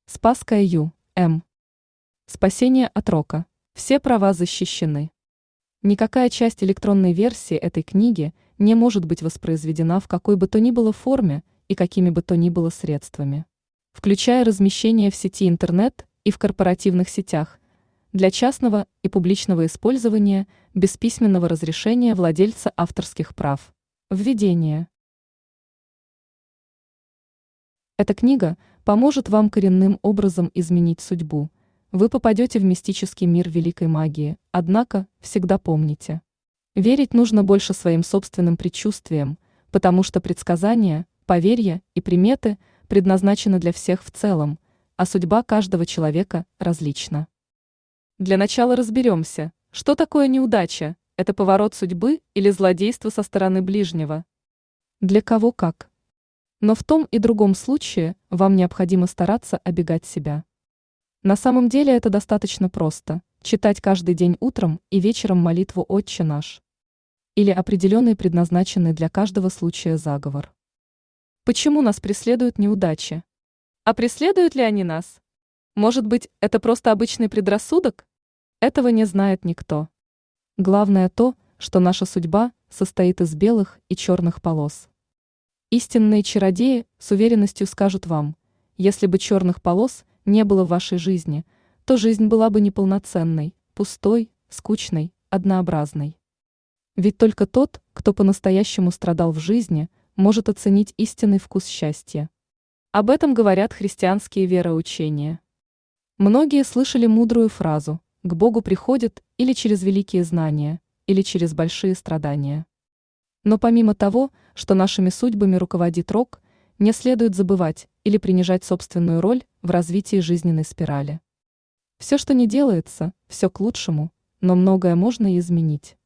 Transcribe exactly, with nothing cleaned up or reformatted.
Спасская Ю. М. Спасение от рока. Все права защищены. Никакая часть электронной версии этой книги не может быть воспроизведена в какой бы то ни было форме и какими бы то ни было средствами, включая размещение в сети интернет и в корпоративных сетях, для частного и публичного использования без письменного разрешения владельца авторских прав. Введение. Эта книга поможет вам коренным образом изменить судьбу. Вы попадете в мистический мир великой магии, однако всегда помните. Верить нужно больше своим собственным предчувствиям, потому что предсказания, поверья и приметы предназначены для всех в целом, а судьба каждого человека различна. Для начала разберемся, что такое неудача, это поворот судьбы или злодейство со стороны ближнего. Для кого как. Но в том и другом случае вам необходимо стараться оберегать себя. На самом деле это достаточно просто – читать каждый день утром и вечером молитву «Отче наш» или определенный предназначенный для каждого случая заговор. Почему нас преследуют неудачи? А преследуют ли они нас? Может быть, это просто обычный предрассудок? Этого не знает никто. Главное то, что наша судьба состоит из белых и черных полос. Истинные чародеи с уверенностью скажут вам, если бы черных полос не было в вашей жизни, то жизнь была бы неполноценной, пустой, скучной, однообразной. Ведь только тот, кто по-настоящему страдал в жизни, может оценить истинный вкус счастья. Об этом говорят христианские вероучения. Многие слышали мудрую фразу «К Богу приходит или через великие знания, или через большие страдания». Но помимо того, что нашими судьбами руководит рок, не следует забывать или принижать собственную роль в развитии жизненной спирали. Все, что не делается, все к лучшему, но многое можно и изменить.